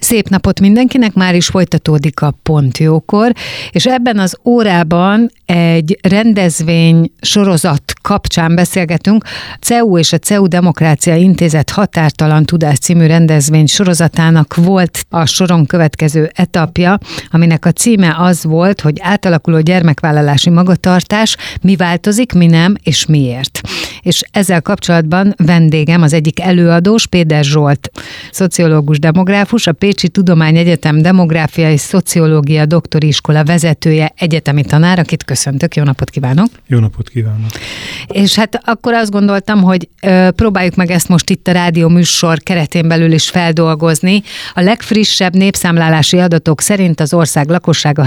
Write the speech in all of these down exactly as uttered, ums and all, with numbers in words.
Szép napot mindenkinek, már is folytatódik a Pont Jókor, és ebben az órában egy rendezvény sorozat kapcsán beszélgetünk. cé e u és a cé e u Demokrácia Intézet Határtalan Tudás című rendezvény sorozatának volt a soron következő etapja, aminek a címe az volt, hogy átalakuló gyermekvállalási magatartás, mi változik, mi nem, és miért. És ezzel kapcsolatban vendégem az egyik előadó, Péder Zsolt, szociológus, demográfus, a Pécsi Tudományegyetem Demográfiai Szociológia Doktori Iskola vezetője, egyetemi tanár, akit köszöntök. Jó napot kívánok! Jó napot kívánok! És hát akkor azt gondoltam, hogy ö, próbáljuk meg ezt most itt a rádió műsor keretén belül is feldolgozni. A legfrissebb népszámlálási adatok szerint az ország lakossága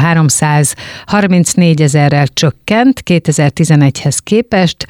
háromszázharmincnégyezerrel csökkent kétezer-tizenegyhez képest,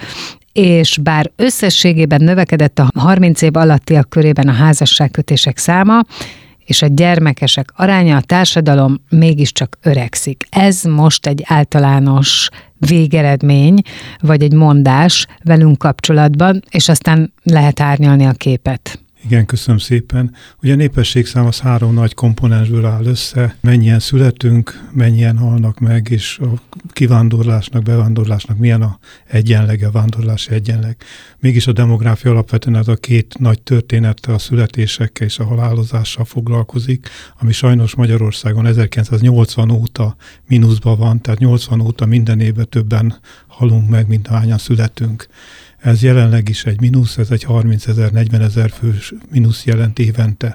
és bár összességében növekedett a harminc év alattiak körében a házasságkötések száma, és a gyermekesek aránya, a társadalom mégiscsak öregszik. Ez most egy általános végeredmény, vagy egy mondás velünk kapcsolatban, és aztán lehet árnyalni a képet. Igen, köszönöm szépen. Ugye a népességszám az három nagy komponensből áll össze. Mennyien születünk, mennyien halnak meg, és a kivándorlásnak, bevándorlásnak milyen a egyenlege, a vándorlási egyenleg. Mégis a demográfia alapvetően ez a két nagy történettel, a születésekkel és a halálozással foglalkozik, ami sajnos Magyarországon ezerkilencszáznyolcvan óta mínuszban van, tehát nyolcvan óta minden évben többen halunk meg, mint ahányan születünk. Ez jelenleg is egy mínusz, ez egy harmincezer-negyvenezer fős mínusz jelent évente.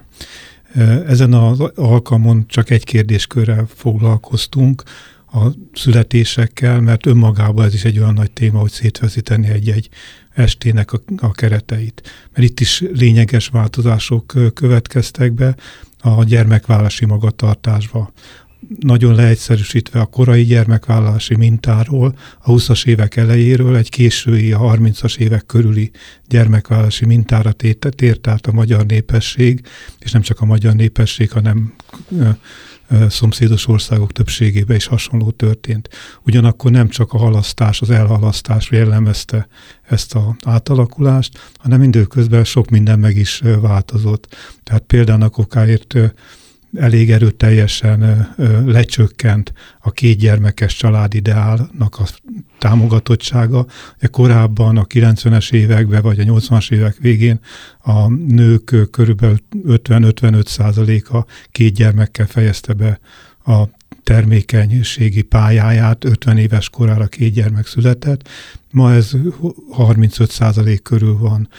Ezen az alkalmon csak egy kérdéskörrel foglalkoztunk, a születésekkel, mert önmagában ez is egy olyan nagy téma, hogy szétveszíteni egy-egy estének a, a kereteit. Mert itt is lényeges változások következtek be a gyermekvállalási magatartásba. Nagyon leegyszerűsítve a korai gyermekvállalási mintáról, a huszas évek elejéről egy késői, a harmincas évek körüli gyermekvállalási mintára tért át a magyar népesség, és nem csak a magyar népesség, hanem ö, ö, szomszédos országok többségében is hasonló történt. Ugyanakkor nem csak a halasztás, az elhalasztás jellemezte ezt az átalakulást, hanem időközben sok minden meg is változott. Tehát például a okáért elég erőteljesen ö, lecsökkent a két gyermekes családideálnak a támogatottsága. Korábban a kilencvenes években vagy a nyolcvanas évek végén a nők körülbelül ötven-ötvenöt százaléka két gyermekkel fejezte be a termékenységi pályáját, ötven éves korára két gyermek született. Ma ez harmincöt százalék körül van.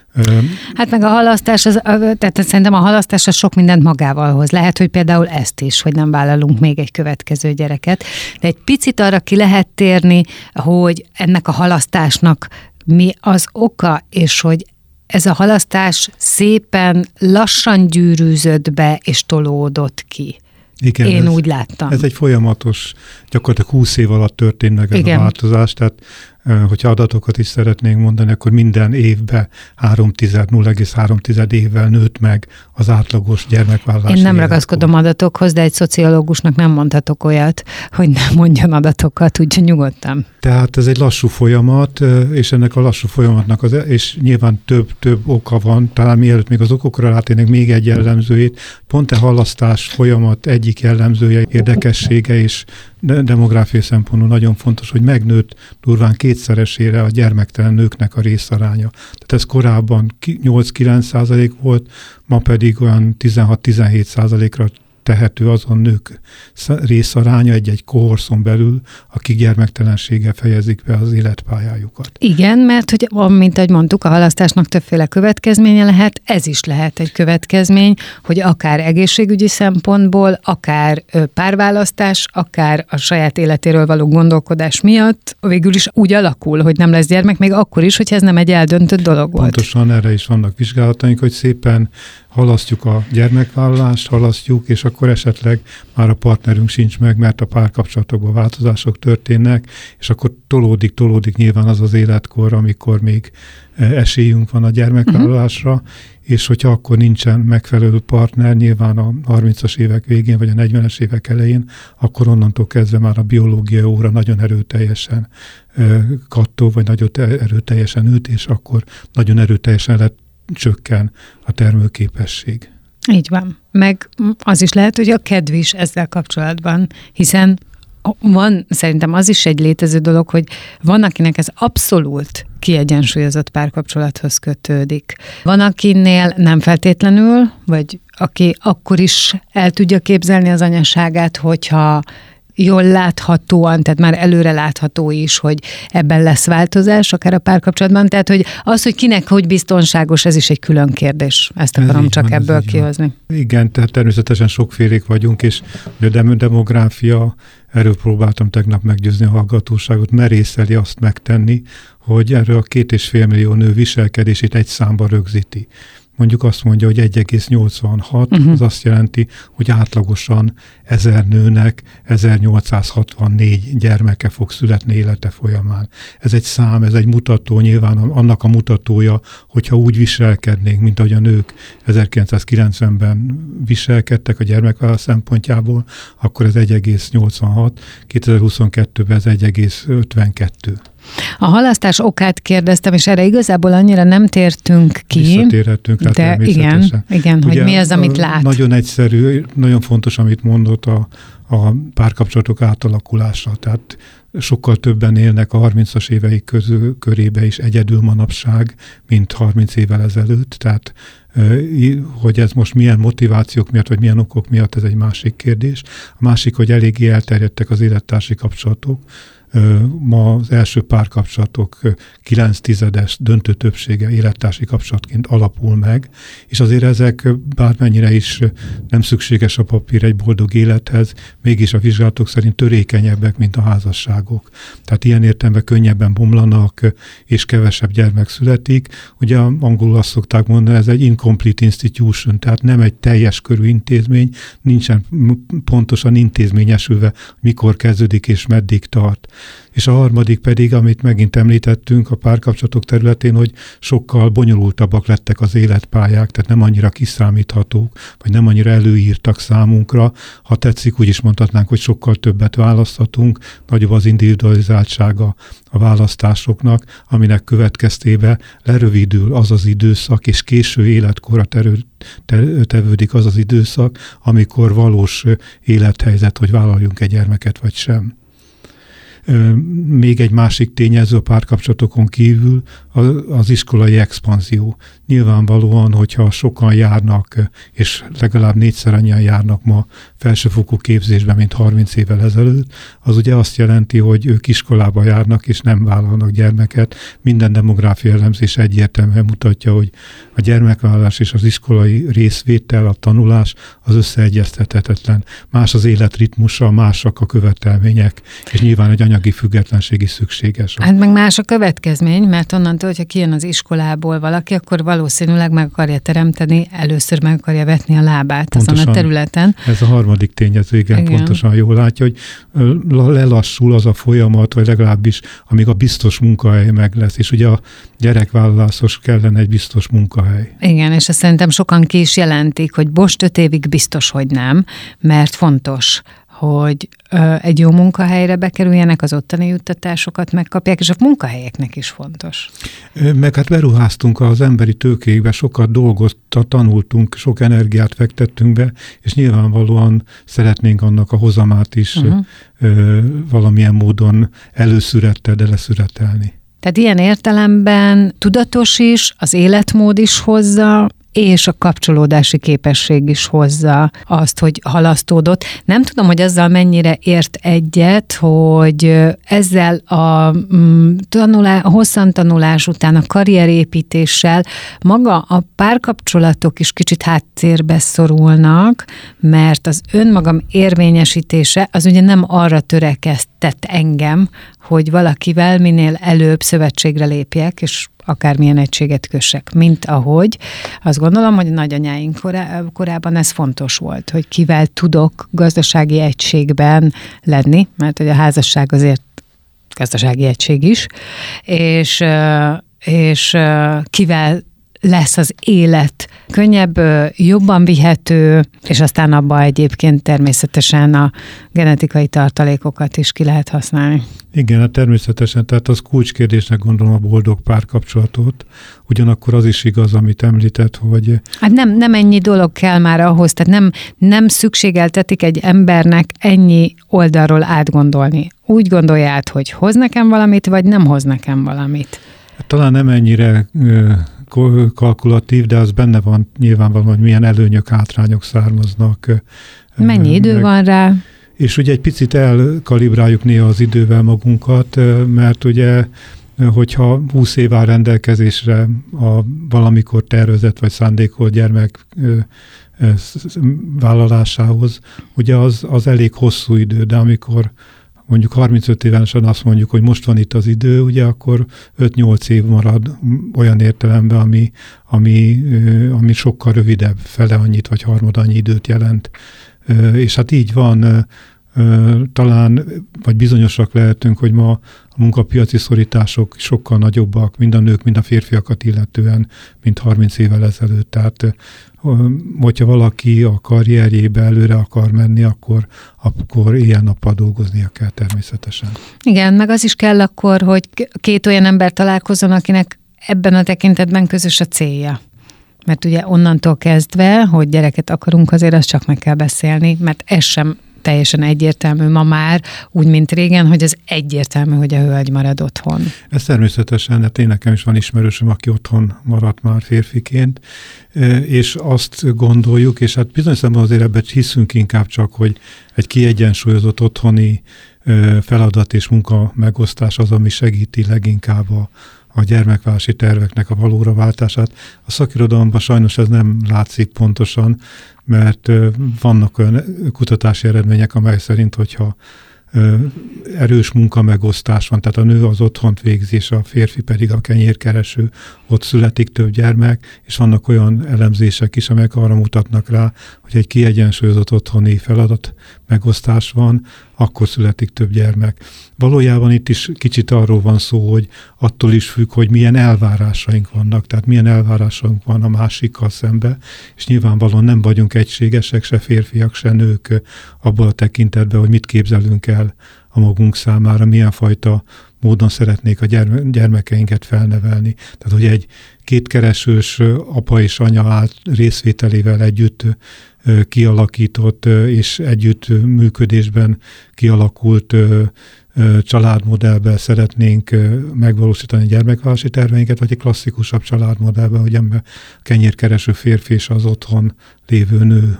Hát meg a halasztás, az, tehát szerintem a halasztás az sok mindent magával hoz. Lehet, hogy például ezt is, hogy nem vállalunk még egy következő gyereket. De egy picit arra ki lehet térni, hogy ennek a halasztásnak mi az oka, és hogy ez a halasztás szépen lassan gyűrűzött be, és tolódott ki. Igen, Én ez, úgy láttam. Ez egy folyamatos, gyakorlatilag húsz év alatt történt meg ez Igen. a változás, tehát hogyha adatokat is szeretnénk mondani, akkor minden évben nulla egész három évvel nőtt meg az átlagos gyermekvállalási. Én nem ragaszkodom adatokhoz, de egy szociológusnak nem mondhatok olyat, hogy nem mondjon adatokat, úgyhogy nyugodtan. Tehát ez egy lassú folyamat, és ennek a lassú folyamatnak, az, és nyilván több, több oka van, talán mielőtt még az okokra rátérnek még egy jellemzőjét, pont a halasztás folyamat egyik jellemzője, érdekessége és demográfiai szempontból nagyon fontos, hogy megnőtt durván kétszeresére a gyermektelen nőknek a részaránya. Tehát ez korábban nyolc-kilenc százalék volt, ma pedig olyan tizenhat-tizenhét százalékra tehető azon nők részaránya egy-egy kohorszon belül, akik gyermektelenséggel fejezik be az életpályájukat. Igen, mert hogy, mint ahogy mondtuk, a halasztásnak többféle következménye lehet, ez is lehet egy következmény, hogy akár egészségügyi szempontból, akár párválasztás, akár a saját életéről való gondolkodás miatt végül is úgy alakul, hogy nem lesz gyermek, még akkor is, hogyha ez nem egy eldöntött dolog volt. Pontosan erre is vannak vizsgálataink, hogy szépen halasztjuk a gyermekvállalást, halasztjuk, és akkor esetleg már a partnerünk sincs meg, mert a párkapcsolatokban változások történnek, és akkor tolódik, tolódik nyilván az az életkor, amikor még esélyünk van a gyermekvállalásra, uh-huh. és hogyha akkor nincsen megfelelő partner, nyilván a harmincas évek végén, vagy a negyvenes évek elején, akkor onnantól kezdve már a biológiai óra nagyon erőteljesen kattog, vagy nagyon erőteljesen üt, és akkor nagyon erőteljesen lett csökken a termőképesség. Így van. Meg az is lehet, hogy a kedv is ezzel kapcsolatban, hiszen van szerintem az is egy létező dolog, hogy van, akinek ez abszolút kiegyensúlyozott párkapcsolathoz kötődik. Van, akinél nem feltétlenül, vagy aki akkor is el tudja képzelni az anyaságát, hogyha jól láthatóan, tehát már előre látható is, hogy ebben lesz változás, akár a párkapcsolatban. Tehát, hogy az, hogy kinek hogy biztonságos, ez is egy külön kérdés. Ezt akarom ez csak van, ebből kihozni. Van. Igen, tehát természetesen sokfélék vagyunk, és a demográfia, erről próbáltam tegnap meggyőzni a hallgatóságot, merészeli azt megtenni, hogy erről a két és fél millió nő viselkedését egy számba rögzíti. Mondjuk azt mondja, hogy egy egész nyolcvanhat, uh-huh. az azt jelenti, hogy átlagosan ezer nőnek ezernyolcszázhatvannégy gyermeke fog születni élete folyamán. Ez egy szám, ez egy mutató, nyilván annak a mutatója, hogyha úgy viselkednénk, mint ahogy a nők ezerkilencszázkilencvenben viselkedtek a gyermekvállalás szempontjából, akkor ez egy egész nyolcvanhat, kétezer-huszonkettőben ez egy egész ötvenkettő. A halasztás okát kérdeztem, és erre igazából annyira nem tértünk ki. Visszatérhetünk rá de igen, igen, ugye, hogy mi az, amit lát. Nagyon egyszerű, nagyon fontos, amit mondott a, a párkapcsolatok átalakulása. Tehát sokkal többen élnek a harmincas éveik közül, körébe is egyedül manapság, mint harminc évvel ezelőtt. Tehát hogy ez most milyen motivációk miatt, vagy milyen okok miatt, ez egy másik kérdés. A másik, hogy eléggé elterjedtek az élettársi kapcsolatok. Ma az első párkapcsolatok kilenc tizedes döntő többsége élettársi kapcsolatként alapul meg, és azért ezek bármennyire is nem szükséges a papír egy boldog élethez, mégis a vizsgálatok szerint törékenyebbek, mint a házasságok. Tehát ilyen értelemben könnyebben bomlanak, és kevesebb gyermek születik. Ugye angolul azt szokták mondani, ez egy incomplete institution, tehát nem egy teljes körű intézmény, nincsen pontosan intézményesülve, mikor kezdődik és meddig tart. És a harmadik pedig, amit megint említettünk a párkapcsolatok területén, hogy sokkal bonyolultabbak lettek az életpályák, tehát nem annyira kiszámíthatók, vagy nem annyira előírtak számunkra. Ha tetszik, úgy is mondhatnánk, hogy sokkal többet választhatunk, nagyobb az individualizáltsága a választásoknak, aminek következtében lerövidül az az időszak, és késő életkorra terül, tevődik az az időszak, amikor valós élethelyzet, hogy vállaljunk egy gyermeket, vagy sem. Még egy másik tényező a párkapcsolatokon kívül az iskolai expanzió. Nyilvánvalóan, hogyha sokan járnak, és legalább négyszer annyian járnak ma felsőfokú képzésben, mint harminc évvel ezelőtt, az ugye azt jelenti, hogy ők iskolába járnak, és nem vállalnak gyermeket. Minden demográfia elemzés egyértelműen mutatja, hogy a gyermekvállalás és az iskolai részvétel, a tanulás az összeegyeztethetetlen. Más az életritmusa, másak a követelmények, és nyilván egy anyagi függetlenség is szükséges. Hát meg más a következmény, mert onnantól, hogyha kijön az iskolából valaki, akkor valószínűleg meg akarja teremteni, először meg akarja vetni a lábát pontosan azon a területen. Ez a harmadik tényező, igen, igen, pontosan jól látja, hogy lelassul az a folyamat, vagy legalábbis amíg a biztos munkahely meg lesz, és ugye a gyerekvállaláshoz kellene egy biztos munkahely. Igen, és ezt szerintem sokan ki is jelentik, hogy most öt évig biztos, hogy nem, mert fontos, hogy ö, egy jó munkahelyre bekerüljenek, az ottani juttatásokat megkapják, és a munkahelyeknek is fontos. Meg hát beruháztunk az emberi tőkébe, sokat dolgozta, tanultunk, sok energiát fektettünk be, és nyilvánvalóan szeretnénk annak a hozamát is uh-huh. ö, valamilyen módon előszürettel, de leszüretelni. Tehát ilyen értelemben tudatos is, az életmód is hozza, és a kapcsolódási képesség is hozza azt, hogy halasztódott. Nem tudom, hogy azzal mennyire ért egyet, hogy ezzel a tanulá, hosszan tanulás után, a karrierépítéssel maga a párkapcsolatok is kicsit háttérbe szorulnak, mert az önmagam érvényesítése az ugye nem arra törekeztet engem, hogy valakivel minél előbb szövetségre lépjek, és akármilyen egységet kössek, mint ahogy. Azt gondolom, hogy a nagyanyáink korá, korában ez fontos volt, hogy kivel tudok gazdasági egységben lenni, mert hogy a házasság azért gazdasági egység is, és, és kivel lesz az élet könnyebb, jobban vihető, és aztán abban egyébként természetesen a genetikai tartalékokat is ki lehet használni. Igen, hát természetesen, tehát az kulcskérdésnek gondolom a boldog párkapcsolatot, ugyanakkor az is igaz, amit említett, hogy... Hát nem, nem ennyi dolog kell már ahhoz, tehát nem, nem szükségeltetik egy embernek ennyi oldalról átgondolni. Úgy gondolja át, hogy hoz nekem valamit, vagy nem hoz nekem valamit. Talán nem ennyire kalkulatív, de az benne van nyilvánvalóan, hogy milyen előnyök, hátrányok származnak. Mennyi idő meg, van rá? És ugye egy picit elkalibráljuk néha az idővel magunkat, mert ugye, hogyha húsz év áll rendelkezésre a valamikor tervezett vagy szándékolt gyermek vállalásához, ugye az, az elég hosszú idő, de amikor mondjuk harmincöt évesen azt mondjuk, hogy most van itt az idő, ugye akkor öt-nyolc év marad olyan értelemben, ami, ami, ami sokkal rövidebb, fele annyit vagy harmad annyi időt jelent. És hát így van, talán, vagy bizonyosak lehetünk, hogy ma a munkapiaci szorítások sokkal nagyobbak, mind a nők, mind a férfiakat illetően, mint harminc évvel ezelőtt. Tehát, hogyha valaki a karrierjébe előre akar menni, akkor, akkor éjjel-nappal dolgoznia kell természetesen. Igen, meg az is kell akkor, hogy két olyan ember találkozzon, akinek ebben a tekintetben közös a célja. Mert ugye onnantól kezdve, hogy gyereket akarunk, azért azt csak meg kell beszélni, mert ez sem teljesen egyértelmű ma már, úgy, mint régen, hogy az egyértelmű, hogy a hölgy marad otthon. Ez természetesen, hát én nekem is van ismerősöm, aki otthon maradt már férfiként, és azt gondoljuk, és hát bizonyos szemben azért ebben hiszünk inkább csak, hogy egy kiegyensúlyozott otthoni feladat és munka megosztás az, ami segíti leginkább a a gyermekvállalási terveknek a valóra váltását. A szakirodalomban sajnos ez nem látszik pontosan, mert vannak olyan kutatási eredmények, amely szerint, hogyha erős munkamegosztás van, tehát a nő az otthont végzi, és a férfi pedig a kenyérkereső, ott születik több gyermek, és vannak olyan elemzések is, amelyek arra mutatnak rá, hogy egy kiegyensúlyozott otthoni feladat megosztás van, akkor születik több gyermek. Valójában itt is kicsit arról van szó, hogy attól is függ, hogy milyen elvárásaink vannak, tehát milyen elvárásaink van a másikkal szembe, és nyilvánvalóan nem vagyunk egységesek, se férfiak, se nők abban a tekintetben, hogy mit képzelünk el a magunk számára, milyen fajta módon szeretnék a gyerme- gyermekeinket felnevelni. Tehát, hogy egy kétkeresős apa és anya állt részvételével együtt kialakított és együtt működésben kialakult családmodellben szeretnénk megvalósítani gyermekvállalási terveinket, vagy egy klasszikusabb családmodellben, hogy ember kenyérkereső férfi és az otthon lévő nő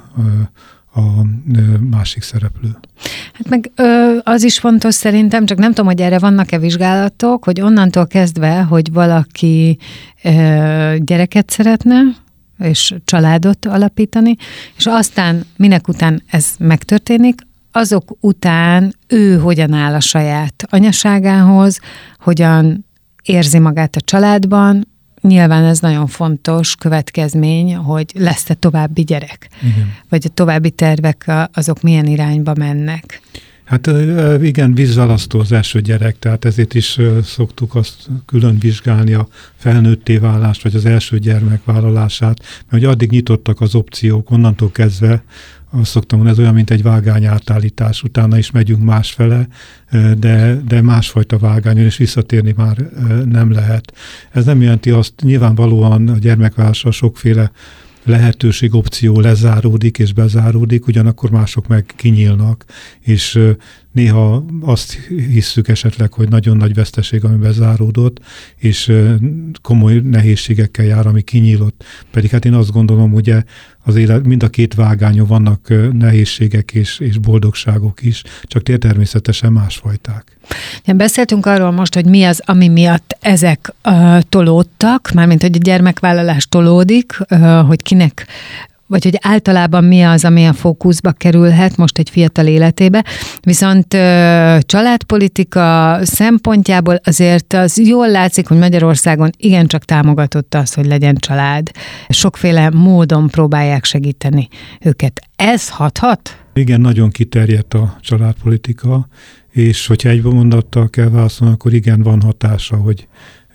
a másik szereplő. Hát meg ö, az is fontos szerintem, csak nem tudom, hogy erre vannak-e vizsgálatok, hogy onnantól kezdve, hogy valaki ö, gyereket szeretne, és családot alapítani, és aztán minek után ez megtörténik, azok után ő hogyan áll a saját anyaságához, hogyan érzi magát a családban. Nyilván ez nagyon fontos következmény, hogy lesz-e további gyerek. Igen. Vagy a további tervek azok milyen irányba mennek. Hát igen, vízválasztó az első gyerek, tehát ezért is szoktuk azt külön vizsgálni a felnőtté válást, vagy az első gyermek vállalását, mert hogy addig nyitottak az opciók, onnantól kezdve azt szoktam mondani, ez olyan, mint egy vágány átállítás, utána is megyünk másfele, de, de másfajta vágányon, és visszatérni már nem lehet. Ez nem jelenti azt, nyilvánvalóan a gyermekvállalással sokféle lehetőség, opció lezáródik és bezáródik, ugyanakkor mások meg kinyílnak, és néha azt hisszük esetleg, hogy nagyon nagy veszteség, ami bezáródott, és komoly nehézségekkel jár, ami kinyílott. Pedig hát én azt gondolom, ugye az élet, mind a két vágányon vannak nehézségek és, és boldogságok is, csak természetesen másfajták. Beszéltünk arról most, hogy mi az, ami miatt ezek uh, tolódtak, mármint, hogy a gyermekvállalás tolódik, uh, hogy kinek, vagy hogy általában mi az, ami a fókuszba kerülhet most egy fiatal életébe. Viszont uh, családpolitika szempontjából azért az jól látszik, hogy Magyarországon igencsak támogatotta az, hogy legyen család. Sokféle módon próbálják segíteni őket. Ez hathat? Igen, nagyon kiterjedt a családpolitika, és hogyha egy mondattal kell válaszolni, akkor igen, van hatása, hogy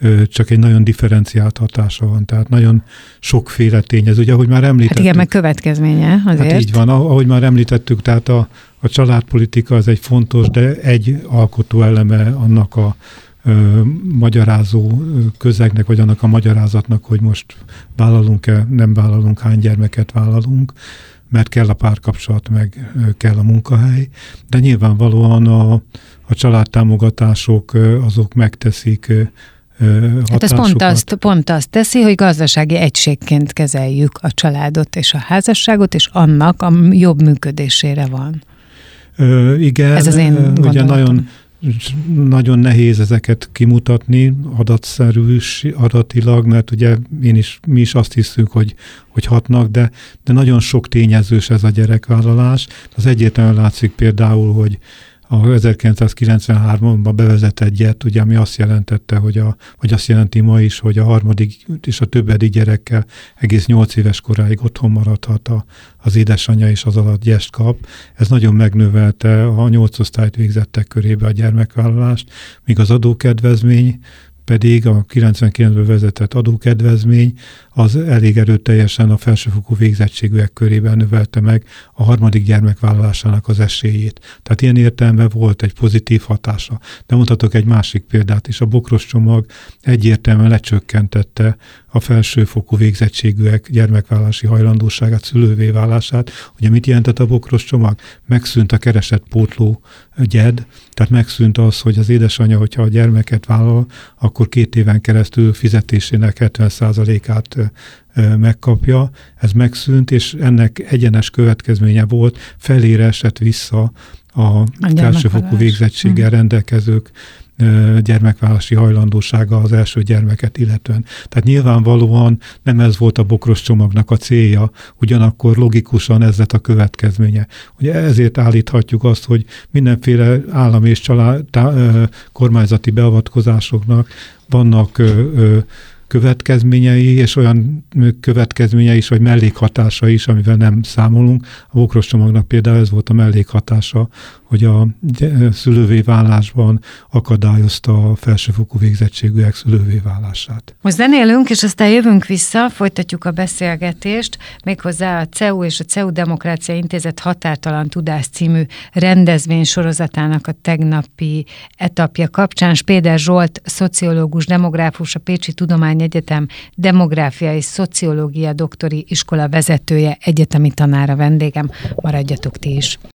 csak egy nagyon differenciált hatása van, tehát nagyon sokféle tényező. Ugye, ahogy már említettük. Hát igen, meg következménye azért. Hát így van, ahogy már említettük, tehát a, a családpolitika az egy fontos, de egy alkotó eleme annak a ö, magyarázó közegnek, vagy annak a magyarázatnak, hogy most vállalunk-e, nem vállalunk, hány gyermeket vállalunk, mert kell a párkapcsolat, meg kell a munkahely, de nyilvánvalóan a, a családtámogatások azok megteszik hatásukat. Hát ez pont azt, pont azt teszi, hogy gazdasági egységként kezeljük a családot és a házasságot, és annak a jobb működésére van. Ö, igen, ez az én gondolatom. Ugye nagyon, nagyon nehéz ezeket kimutatni adatszerű, adatilag, mert ugye én is, mi is azt hiszünk, hogy, hogy hatnak, de, de nagyon sok tényezős ez a gyerekvállalás. Az egyértelműen látszik például, hogy a ezerkilencszázkilencvenháromban bevezetett jet, ugye, ami azt jelentette, hogy a, vagy azt jelenti ma is, hogy a harmadik és a többedik gyerekkel egész nyolc éves koráig otthon maradhat a, az édesanyja, és az alatt gyest kap. Ez nagyon megnövelte a nyolc osztályt végzettek körébe a gyermekvállalást, míg az adókedvezmény pedig a kilencvenkilencben vezetett adókedvezmény az elég erőteljesen a felsőfokú végzettségűek körében növelte meg a harmadik gyermek vállalásának az esélyét. Tehát ilyen értelemben volt egy pozitív hatása. De mondhatok egy másik példát is. A bokros csomag egyértelműen lecsökkentette a felsőfokú végzettségűek gyermekvállalási hajlandóságát, szülővé válását. Ugye mit jelentett a bokros csomag? Megszűnt a keresett pótló gyed, tehát megszűnt az, hogy az édesanyja, hogyha a gyermeket vállal, akkor két éven keresztül fizetésének hetven százalékát megkapja. Ez megszűnt, és ennek egyenes következménye volt, felére esett vissza a, a felsőfokú végzettséggel hmm. rendelkezők gyermekvállalási hajlandósága az első gyermeket illetően. Tehát nyilvánvalóan nem ez volt a bokros csomagnak a célja, ugyanakkor logikusan ez lett a következménye. Ugye ezért állíthatjuk azt, hogy mindenféle állami és család, tá, kormányzati beavatkozásoknak vannak ö, ö, következményei, és olyan következményei is, vagy mellékhatása is, amivel nem számolunk. A bokros csomagnak például ez volt a mellékhatása, hogy a szülővé válásban akadályozta a felsőfokú végzettségűek szülővé válását. Most zenélünk, és aztán jövünk vissza, folytatjuk a beszélgetést, méghozzá a cé e u és a cé e u Demokrácia Intézet Határtalan Tudás című rendezvény sorozatának a tegnapi etapja kapcsán. Spéder Zsolt, szociológus, demográfus, a Pécsi Tudományegyetem demográfia és szociológia doktori iskola vezetője, egyetemi tanára vendégem. Maradjatok ti is!